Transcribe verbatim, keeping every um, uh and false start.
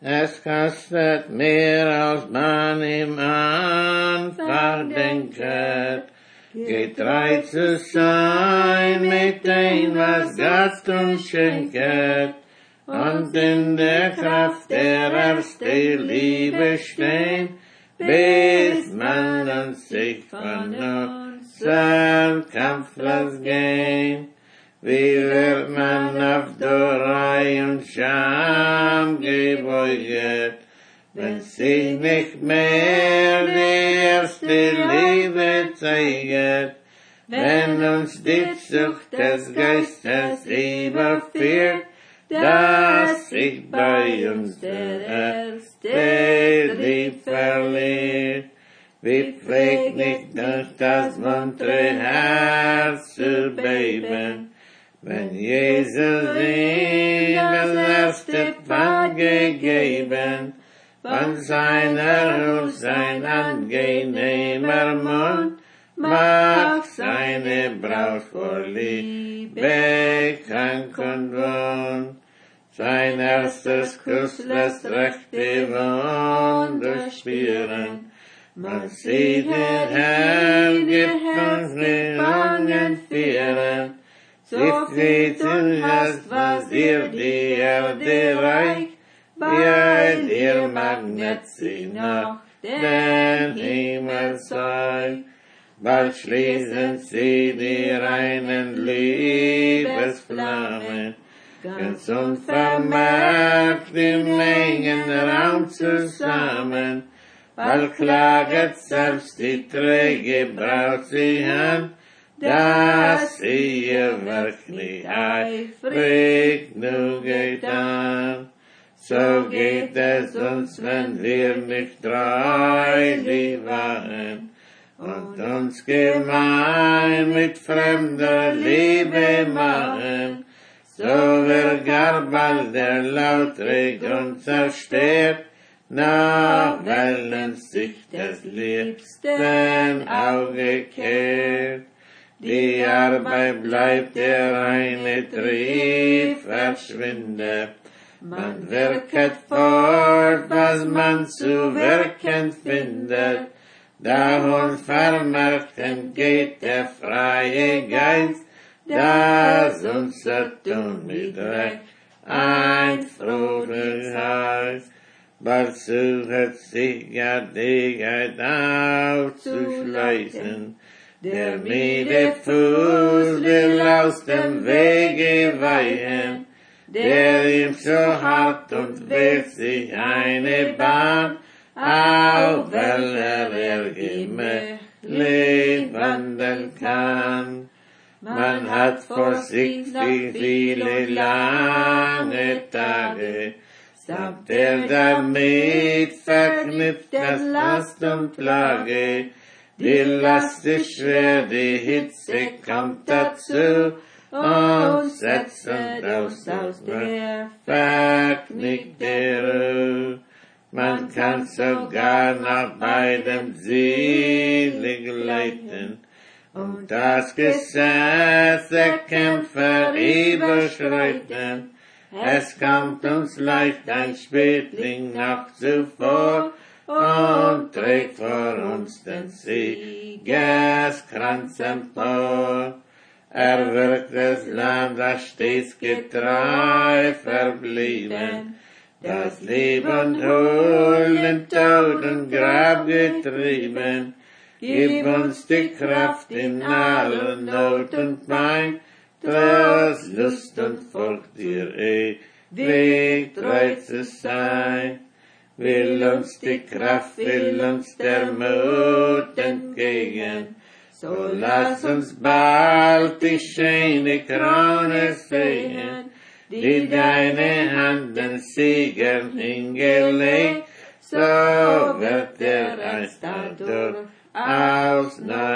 Es kostet mehr als man im Anfang denket, getreu zu sein mit dem, was Gott uns schenket, und in der Kraft der ersten Liebe stehen, bis man uns sich von unserem Kampfplatz gehen. Wie wird man auf Dorei und Scham gebeugt, wenn sich nicht mehr die erste Liebe zeigt, wenn uns die Zucht des Geistes überführt, dass sich bei uns der erste Lieb verliert. Wie pflegt nicht durch das muntere Herz zu beben, wenn Jesus ihm das erste Pfand gegeben, von seiner Hut sein angenehmer Mund, macht seine Braut vor Liebe krank und wund. Sein erstes Kuss lässt rechte Wunder spüren, man sieht den Herrn, gibt uns Willungen führen. So viel du hast, was dir die Erde reicht, wie ein ihr Magnet sie noch den Himmel zeigt. Bald schließen sie die reinen Liebesflammen, ganz unvermerkt im engen Raum zusammen. Bald klaget selbst die träge Braut sie an, dass sie ihr wirklich eifrig nur getan. So geht es uns, wenn wir nicht treulich waren und uns gemein mit fremder Liebe machen. So wird gar bald der Lautreg und zerstört, nach Wellen sich des liebsten Auge kehrt. Die Arbeit bleibt, der reine Trieb verschwindet. Man wirket fort, was man zu wirken findet. Da unvermerkt entgeht der freie Geist, das unser Tun mit Recht ein frohes heißt. Bald sucht sich ja die Geist aufzuschleichen, der müde Fuß will aus dem Wege weichen, der ihm so hart und wählt sich eine Bahn, auf welcher er gemächlich wandeln kann. Man hat vor sich viele lange Tage, samt er damit verknüpft das Last und Plage. Die Last ist schwer, die Hitze kommt dazu, und setzend aus der verknickte Ruhe. Man kann sogar nach beidem selig leiten und das Gesetz der Kämpfer überschreiten. Es kommt uns leicht ein Spätling noch zuvor und trägt vor uns den Siegeskranz empor. Er wird das Land, das stets getreu verblieben, das Leben hohl in Tod und Grab getrieben. Gib uns die Kraft in aller Not und Pein, Trost, Lust und Furcht dir ewig treu zu sein. Will uns die Kraft, will uns der Mut entgegen, so lass uns bald die schöne Krone sehen, die deine Hand den Siegern hingelegt, so wird der einst dadurch aus